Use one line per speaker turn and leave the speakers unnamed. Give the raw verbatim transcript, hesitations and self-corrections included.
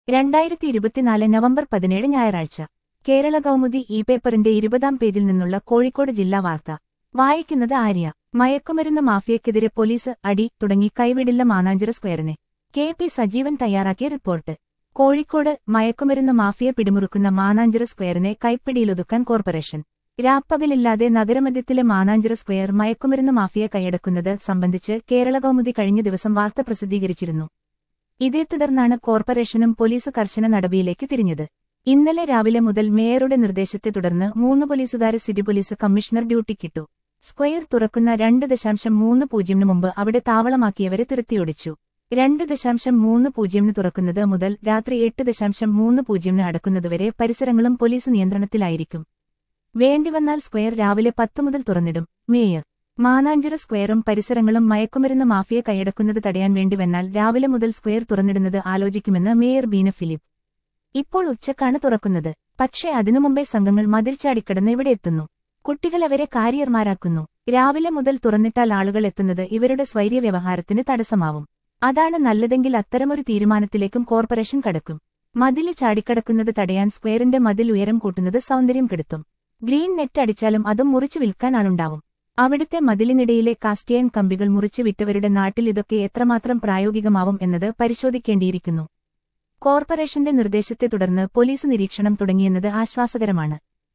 രണ്ടായിരത്തി ഇരുപത്തിനാല് നവംബർ പതിനേഴ് ഞായറാഴ്ച കേരള കൗമുദി ഇ പേപ്പറിന്റെ ഇരുപതാം പേജിൽ നിന്നുള്ള കോഴിക്കോട് ജില്ലാ വാർത്ത വായിക്കുന്നത് ആര്യ. മയക്കുമരുന്ന് മാഫിയക്കെതിരെ പോലീസ് അടി തുടങ്ങി കൈവിടില്ല മാനാഞ്ചിറ സ്ക്വയറിനെ. കെ പി സജീവൻ തയ്യാറാക്കിയ റിപ്പോർട്ട്. കോഴിക്കോട് മയക്കുമരുന്ന് മാഫിയ പിടിമുറുക്കുന്ന മാനാഞ്ചിറ സ്ക്വയറിനെ കൈപ്പിടിയിലൊതുക്കാൻ കോർപ്പറേഷൻ. രാപ്പകലില്ലാതെ നഗരമധ്യത്തിലെ മാനാഞ്ചിറ സ്ക്വയർ മയക്കുമരുന്ന് മാഫിയ കൈയടക്കുന്നത് സംബന്ധിച്ച് കേരള കൗമുദി കഴിഞ്ഞ ദിവസം വാർത്ത പ്രസിദ്ധീകരിച്ചിരുന്നു. ഇതേ തുടർന്നാണ് കോർപ്പറേഷനും പോലീസ് കർശന നടപടിയിലേക്ക് തിരിഞ്ഞത്. ഇന്നലെ രാവിലെ മുതൽ മേയറുടെ നിർദ്ദേശത്തെ തുടർന്ന് മൂന്ന് പോലീസുകാരെ സിറ്റി പോലീസ് കമ്മീഷണർ ഡ്യൂട്ടിക്കിട്ടു. സ്ക്വയർ തുറക്കുന്ന രണ്ട് ദശാംശം മൂന്ന് പൂജ്യമിന് മുമ്പ് അവിടെ താവളമാക്കിയവരെ തുരത്തിയൊടിച്ചു. രണ്ട് ദശാംശം മൂന്ന് പൂജ്യമിന് തുറക്കുന്നത് മുതൽ രാത്രി എട്ട് ദശാംശം മൂന്ന് പൂജ്യമിന് അടക്കുന്നതുവരെ പരിസരങ്ങളും പോലീസ് നിയന്ത്രണത്തിലായിരിക്കും. വേണ്ടിവന്നാൽ സ്ക്വയർ രാവിലെ പത്ത് മുതൽ തുറന്നിടും. മേയർ. മാനാഞ്ചിറ സ്ക്വയറും പരിസരങ്ങളും മയക്കുമരുന്ന് മാഫിയ കൈയടക്കുന്നത് തടയാൻ വേണ്ടിവന്നാൽ രാവിലെ മുതൽ സ്ക്വയർ തുറന്നിടുന്നത് ആലോചിക്കുമെന്ന് മേയർ ബീന ഫിലിപ്പ്. ഇപ്പോൾ ഉച്ചക്കാണ് തുറക്കുന്നത്. പക്ഷേ അതിനു മുമ്പേ സംഘങ്ങൾ മതിൽ ചാടിക്കടന്ന് ഇവിടെ എത്തുന്നു. കുട്ടികൾ അവരെ കാരിയർമാരാക്കുന്നു. രാവിലെ മുതൽ തുറന്നിട്ടാൽ ആളുകൾ എത്തുന്നത് ഇവരുടെ സ്വൈര്യ വ്യവഹാരത്തിന് തടസ്സമാവും. അതാണ് നല്ലതെങ്കിൽ അത്തരമൊരു തീരുമാനത്തിലേക്കും കോർപ്പറേഷൻ കടക്കും. മതില് ചാടിക്കടക്കുന്നത് തടയാൻ സ്ക്വയറിന്റെ മതിൽ ഉയരം കൂട്ടുന്നത് സൗന്ദര്യം കെടുത്തും. ഗ്രീൻ നെറ്റ് അടിച്ചാലും അതും മുറിച്ചു വിൽക്കാൻ ആളുണ്ടാവും. അവിടുത്തെ മതിലിനിടയിലെ കാസ്റ്റ്യൻ കമ്പികൾ മുറിച്ചു വിറ്റവരുടെ നാട്ടിൽ ഇതൊക്കെ എത്രമാത്രം പ്രായോഗികമാവും എന്നത് പരിശോധിക്കേണ്ടിയിരിക്കുന്നു. കോർപ്പറേഷന്റെ നിർദ്ദേശത്തെ തുടർന്ന് പോലീസ് നിരീക്ഷണം തുടങ്ങിയെന്നത് ആശ്വാസകരമാണ്.